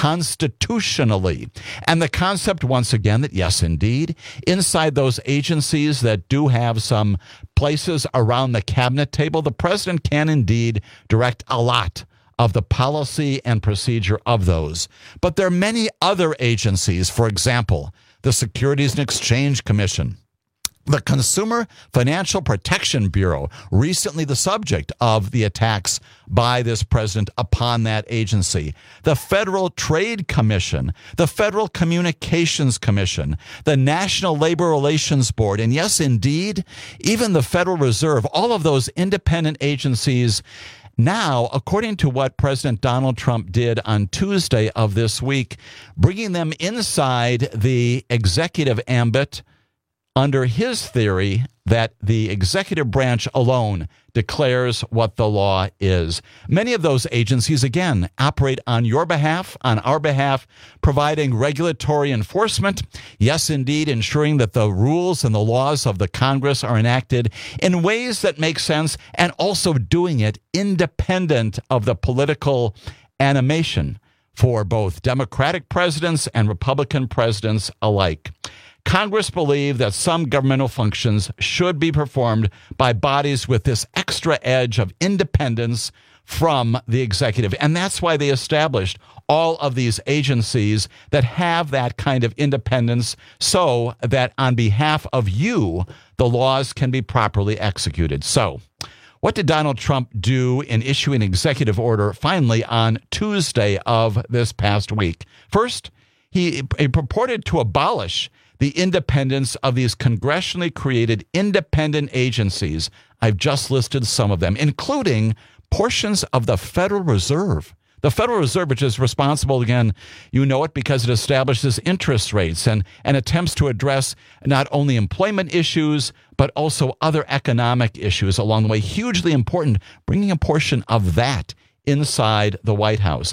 constitutionally. And the concept, once again, that yes, indeed, inside those agencies that do have some places around the cabinet table, the president can indeed direct a lot of the policy and procedure of those. But there are many other agencies, for example, the Securities and Exchange Commission, the Consumer Financial Protection Bureau, recently the subject of the attacks by this president upon that agency, the Federal Trade Commission, the Federal Communications Commission, the National Labor Relations Board, and yes, indeed, even the Federal Reserve, all of those independent agencies. Now, according to what President Donald Trump did on Tuesday of this week, bringing them inside the executive ambit under his theory that the executive branch alone declares what the law is. Many of those agencies, again, operate on your behalf, on our behalf, providing regulatory enforcement. Yes, indeed, ensuring that the rules and the laws of the Congress are enacted in ways that make sense, and also doing it independent of the political animation for both Democratic presidents and Republican presidents alike. Congress believed that some governmental functions should be performed by bodies with this extra edge of independence from the executive. And that's why they established all of these agencies that have that kind of independence, so that on behalf of you, the laws can be properly executed. So, what did Donald Trump do in issuing an executive order finally on Tuesday of this past week? First, he purported to abolish the independence of these congressionally created independent agencies. I've just listed some of them, including portions of the Federal Reserve. The Federal Reserve, which is responsible, again, you know it because it establishes interest rates and attempts to address not only employment issues, but also other economic issues along the way. Hugely important, bringing a portion of that inside the White House.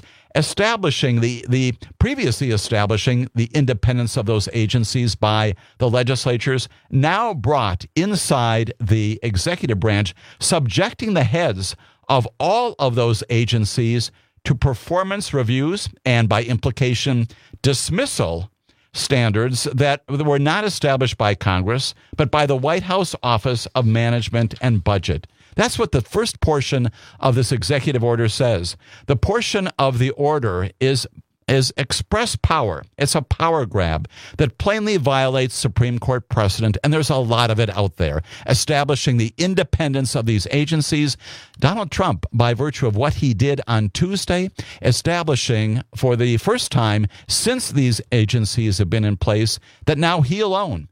Previously establishing the independence of those agencies by the legislatures, now brought inside the executive branch, subjecting the heads of all of those agencies to performance reviews and, by implication, dismissal standards that were not established by Congress, but by the White House Office of Management and Budget. That's what the first portion of this executive order says. The portion of the order is express power. It's a power grab that plainly violates Supreme Court precedent, and there's a lot of it out there, establishing the independence of these agencies. Donald Trump, by virtue of what he did on Tuesday, establishing for the first time since these agencies have been in place that now he alone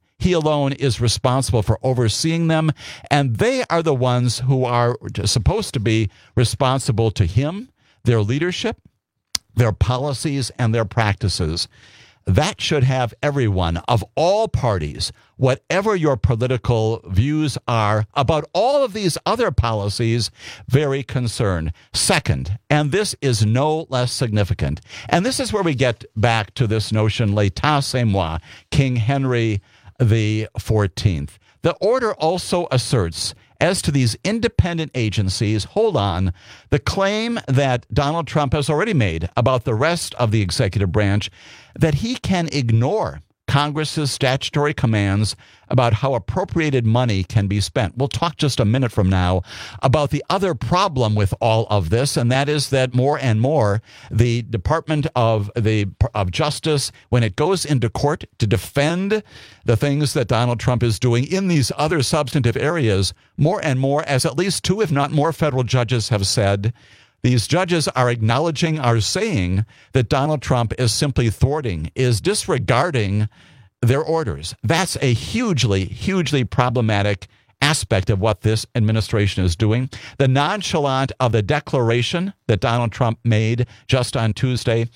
is responsible for overseeing them, and they are the ones who are supposed to be responsible to him, their leadership, their policies, and their practices. That should have everyone of all parties, whatever your political views are about all of these other policies, very concerned. Second, and this is no less significant, and this is where we get back to this notion, l'état c'est moi, King Henry the 14th. The order also asserts, as to these independent agencies, hold on, the claim that Donald Trump has already made about the rest of the executive branch, that he can ignore Congress's statutory commands about how appropriated money can be spent. We'll talk just a minute from now about the other problem with all of this, and that is that more and more the Department of Justice, when it goes into court to defend the things that Donald Trump is doing in these other substantive areas, more and more, as at least 2, if not more, federal judges have said, these judges are acknowledging, are saying that Donald Trump is simply thwarting, is disregarding their orders. That's a hugely, hugely problematic aspect of what this administration is doing. The nonchalant of the declaration that Donald Trump made just on Tuesday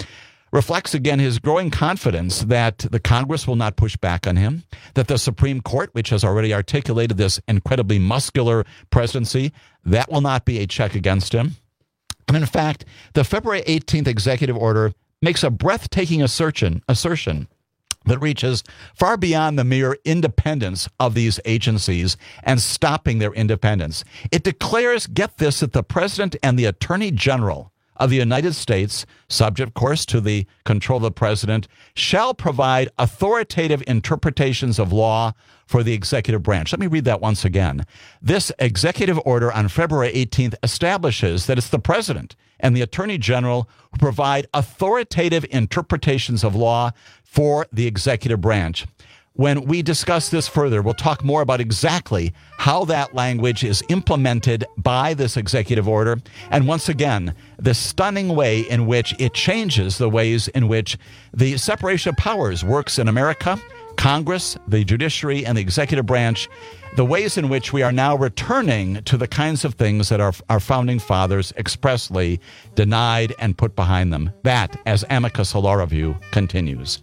reflects again his growing confidence that the Congress will not push back on him, that the Supreme Court, which has already articulated this incredibly muscular presidency, that will not be a check against him. And in fact, the February 18th executive order makes a breathtaking assertion that reaches far beyond the mere independence of these agencies and stopping their independence. It declares, get this, that the President and the Attorney General of the United States, subject, of course, to the control of the President, shall provide authoritative interpretations of law for the executive branch. Let me read that once again. This executive order on February 18th establishes that it's the President and the Attorney General who provide authoritative interpretations of law for the executive branch. When we discuss this further, we'll talk more about exactly how that language is implemented by this executive order. And once again, the stunning way in which it changes the ways in which the separation of powers works in America, Congress, the judiciary, and the executive branch, the ways in which we are now returning to the kinds of things that our founding fathers expressly denied and put behind them. That, as Amicus Law Review continues.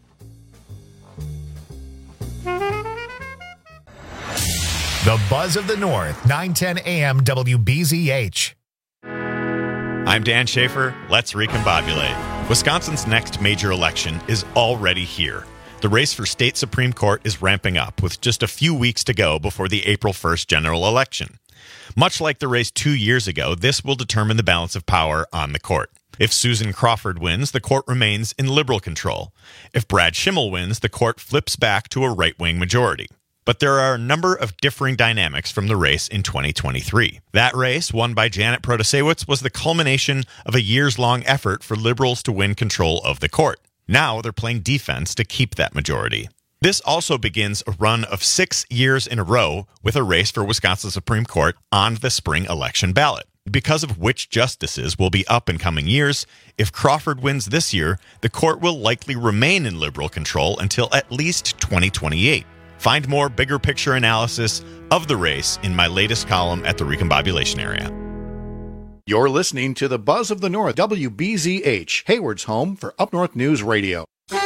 The Buzz of the North, 910 AM WBZH. I'm Dan Schaefer. Let's recombobulate. Wisconsin's next major election is already here. The race for state Supreme Court is ramping up with just a few weeks to go before the April 1st general election. Much like the race 2 years ago, this will determine the balance of power on the court. If Susan Crawford wins, the court remains in liberal control. If Brad Schimmel wins, the court flips back to a right-wing majority. But there are a number of differing dynamics from the race in 2023. That race, won by Janet Protasiewicz, was the culmination of a years-long effort for liberals to win control of the court. Now they're playing defense to keep that majority. This also begins a run of 6 years in a row with a race for Wisconsin Supreme Court on the spring election ballot. Because of which justices will be up in coming years, if Crawford wins this year, the court will likely remain in liberal control until at least 2028. Find more bigger picture analysis of the race in my latest column at the Recombobulation Area. You're listening to the Buzz of the North, WBZH, Hayward's home for Up North News Radio.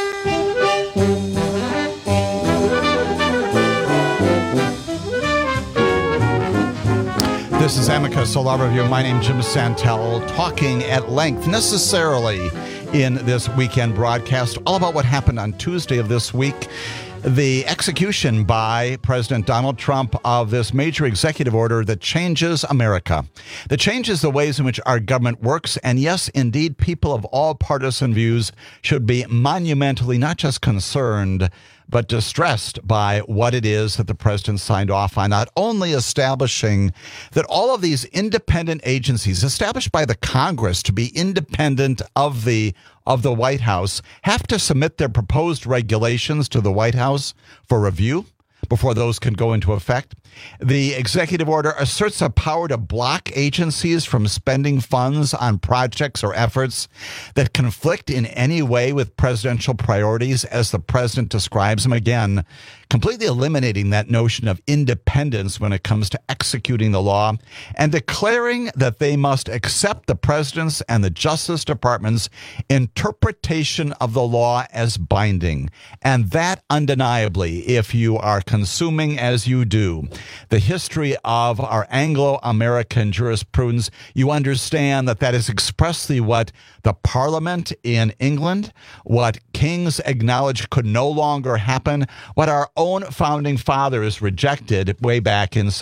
This is Amicus Law Review. My name is Jim Santel, talking at length, necessarily, in this weekend broadcast, all about what happened on Tuesday of this week. The execution by President Donald Trump of this major executive order that changes America, that changes the ways in which our government works. And yes, indeed, people of all partisan views should be monumentally not just concerned, but distressed by what it is that the president signed off on, not only establishing that all of these independent agencies established by the Congress to be independent of the White House have to submit their proposed regulations to the White House for review before those can go into effect. The executive order asserts a power to block agencies from spending funds on projects or efforts that conflict in any way with presidential priorities, as the president describes them, again, completely eliminating that notion of independence when it comes to executing the law, and declaring that they must accept the president's and the Justice Department's interpretation of the law as binding. And that, undeniably, if you are consuming, as you do, the history of our Anglo-American jurisprudence, you understand that that is expressly what the Parliament in England, what kings acknowledged could no longer happen, what our own founding fathers rejected way back in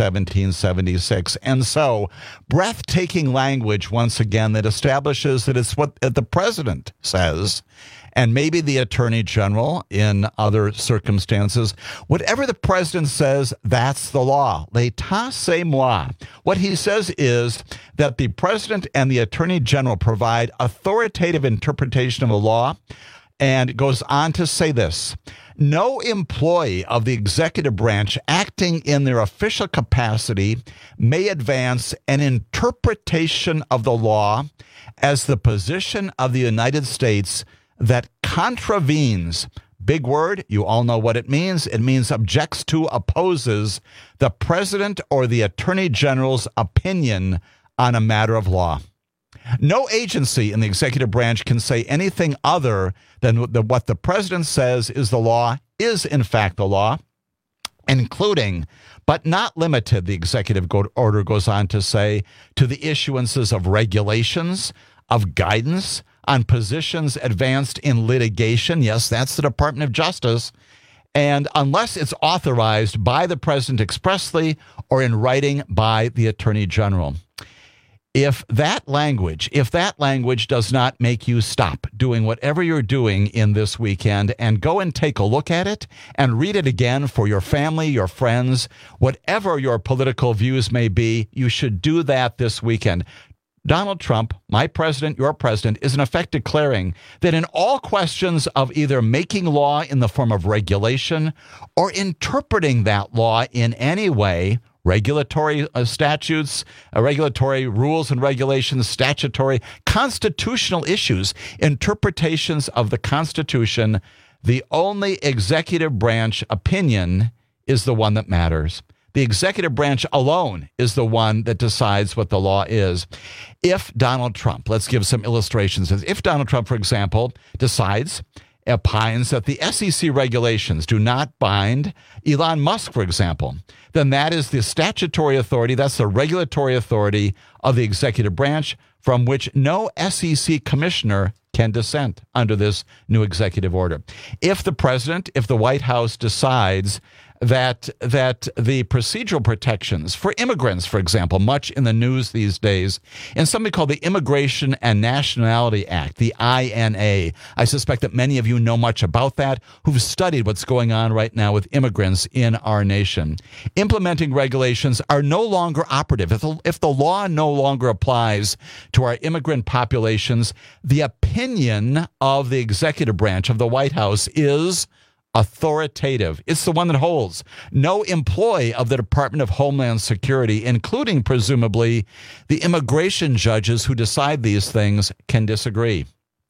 1776. And so, breathtaking language, once again, that establishes that it's what the president says, and maybe the attorney general in other circumstances. Whatever the president says, that's the law. L'état c'est moi. What he says is that the president and the attorney general provide authoritative interpretation of the law, and goes on to say this: no employee of the executive branch acting in their official capacity may advance an interpretation of the law as the position of the United States that contravenes, big word, you all know what it means. It means objects to, opposes the president or the attorney general's opinion on a matter of law. No agency in the executive branch can say anything other than what the president says is the law is in fact the law, including, but not limited, the executive order goes on to say, to the issuances of regulations, of guidance on positions advanced in litigation. Yes, that's the Department of Justice. And unless it's authorized by the president expressly or in writing by the attorney general. If that language does not make you stop doing whatever you're doing in this weekend and go and take a look at it and read it again for your family, your friends, whatever your political views may be, you should do that this weekend. Donald Trump, my president, your president, is in effect declaring that in all questions of either making law in the form of regulation or interpreting that law in any way, regulatory statutes, regulatory rules and regulations, statutory, constitutional issues, interpretations of the Constitution, the only executive branch opinion is the one that matters. The executive branch alone is the one that decides what the law is. If Donald Trump, let's give some illustrations. If Donald Trump, for example, opines that the SEC regulations do not bind Elon Musk, for example, then that is the statutory authority, that's the regulatory authority of the executive branch from which no SEC commissioner can dissent under this new executive order. If the president, if the White House decides that the procedural protections for immigrants, for example, much in the news these days, in something called the Immigration and Nationality Act, the INA. I suspect that many of you know much about that, who've studied what's going on right now with immigrants in our nation. Implementing regulations are no longer operative. If the law no longer applies to our immigrant populations, the opinion of the executive branch of the White House is authoritative. It's the one that holds. No employee of the Department of Homeland Security, including presumably the immigration judges who decide these things, can disagree.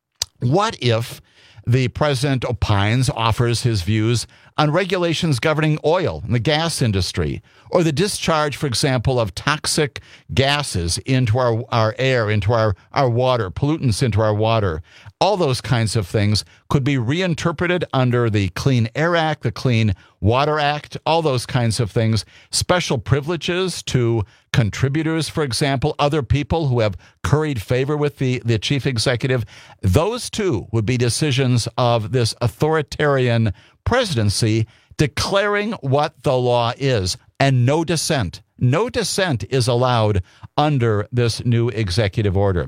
What if the president opines, offers his views on regulations governing oil and the gas industry, or the discharge, for example, of toxic gases into our air, into our water, pollutants into our water? All those kinds of things could be reinterpreted under the Clean Air Act, the Clean Water Act, all those kinds of things. Special privileges to contributors, for example, other people who have curried favor with the chief executive. Those too would be decisions of this authoritarian presidency declaring what the law is, and no dissent. No dissent is allowed under this new executive order.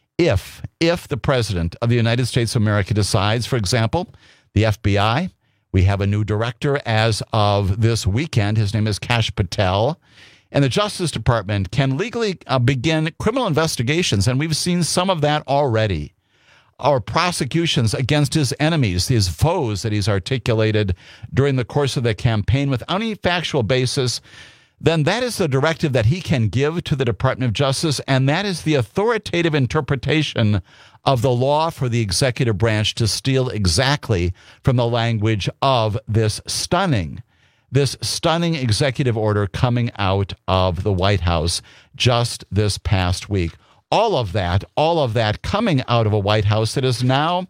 If the president of the United States of America decides, for example, the FBI, we have a new director as of this weekend. His name is Kash Patel. And the Justice Department can legally begin criminal investigations, and we've seen some of that already. Our prosecutions against his enemies, his foes that he's articulated during the course of the campaign without any factual basis, then that is the directive that he can give to the Department of Justice, and that is the authoritative interpretation of the law for the executive branch to steal exactly from the language of this stunning executive order coming out of the White House just this past week. All of that coming out of a White House that has now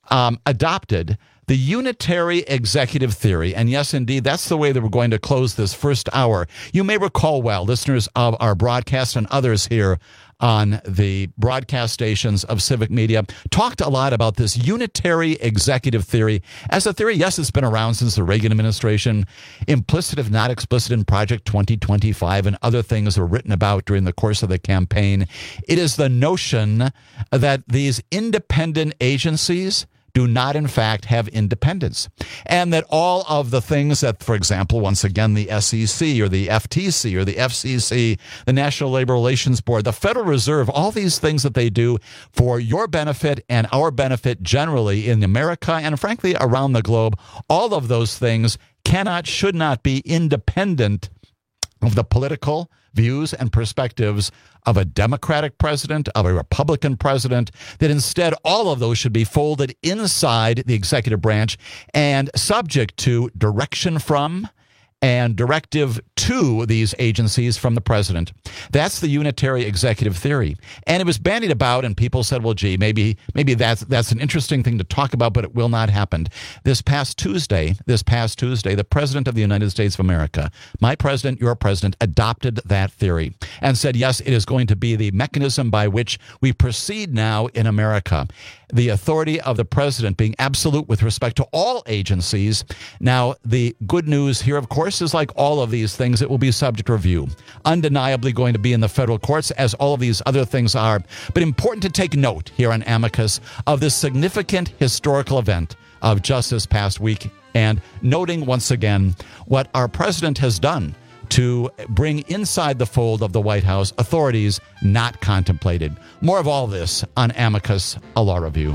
adopted the unitary executive theory. And yes, indeed, that's the way that we're going to close this first hour. You may recall well, listeners of our broadcast and others here on the broadcast stations of Civic Media, talked a lot about this unitary executive theory. As a theory, yes, it's been around since the Reagan administration, implicit if not explicit in Project 2025 and other things were written about during the course of the campaign. It is the notion that these independent agencies do not, in fact, have independence. And that all of the things that, for example, once again, the SEC or the FTC or the FCC, the National Labor Relations Board, the Federal Reserve, all these things that they do for your benefit and our benefit generally in America and, frankly, around the globe, all of those things should not be independent of the political views and perspectives of a Democratic president, of a Republican president, that instead all of those should be folded inside the executive branch and subject to direction from and directive to these agencies from the president. That's the unitary executive theory. And it was bandied about, and people said, well, gee, maybe that's an interesting thing to talk about, but it will not happen. This past Tuesday, the president of the United States of America, my president, your president, adopted that theory and said, yes, it is going to be the mechanism by which we proceed now in America. The authority of the president being absolute with respect to all agencies. Now, the good news here, of course, is like all of these things, it will be subject to review. Undeniably going to be in the federal courts, as all of these other things are. But important to take note here on Amicus of this significant historical event of just this past week, and noting once again what our president has done to bring inside the fold of the White House authorities not contemplated. More of all this on Amicus, a law review.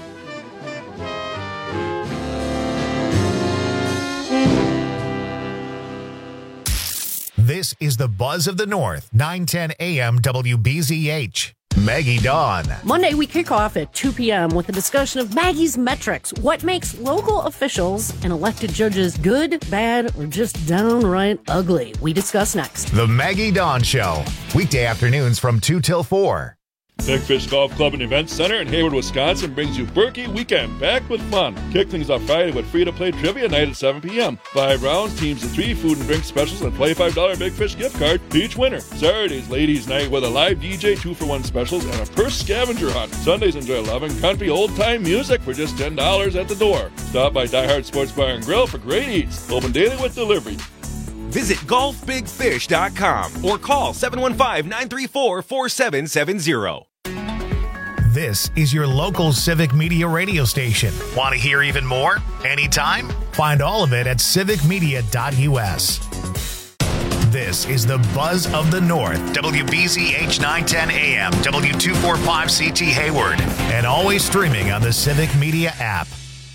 This is the Buzz of the North, 910 AM WBZH. Maggie Dawn. Monday, we kick off at 2 p.m. with a discussion of Maggie's metrics. What makes local officials and elected judges good, bad, or just downright ugly? We discuss next. The Maggie Dawn Show. Weekday afternoons from 2 till 4. Big Fish Golf Club and Event Center in Hayward, Wisconsin brings you Berkey Weekend packed with fun. Kick things off Friday with free-to-play trivia night at 7 p.m. 5 rounds, teams of 3, food and drink specials, and $25 Big Fish gift card to each winner. Saturdays, ladies' night with a live DJ, 2-for-1 specials, and a purse scavenger hunt. Sundays, enjoy love and country old-time music for just $10 at the door. Stop by Die Hard Sports Bar and Grill for great eats. Open daily with delivery. Visit golfbigfish.com or call 715-934-4770. This is your local Civic Media radio station. Want to hear even more? Anytime? Find all of it at civicmedia.us. This is the Buzz of the North, WBZH 910 AM, W245CT Hayward, and always streaming on the Civic Media app.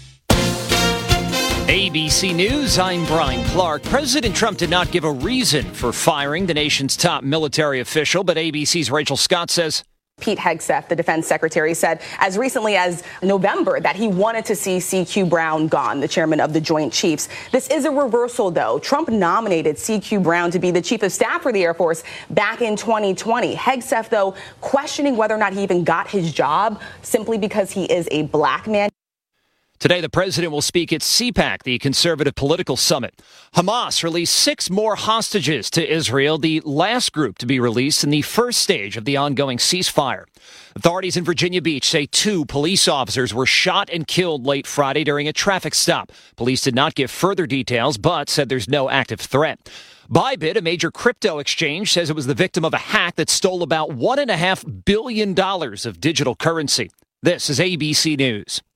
ABC News, I'm Brian Clark. President Trump did not give a reason for firing the nation's top military official, but ABC's Rachel Scott says Pete Hegseth, the defense secretary, said as recently as November that he wanted to see CQ Brown gone, the chairman of the Joint Chiefs. This is a reversal, though. Trump nominated CQ Brown to be the chief of staff for the Air Force back in 2020. Hegseth, though, questioning whether or not he even got his job simply because he is a black man. Today, the president will speak at CPAC, the conservative political summit. Hamas released 6 more hostages to Israel, the last group to be released in the first stage of the ongoing ceasefire. Authorities in Virginia Beach say 2 police officers were shot and killed late Friday during a traffic stop. Police did not give further details, but said there's no active threat. Bybit, a major crypto exchange, says it was the victim of a hack that stole about $1.5 billion of digital currency. This is ABC News.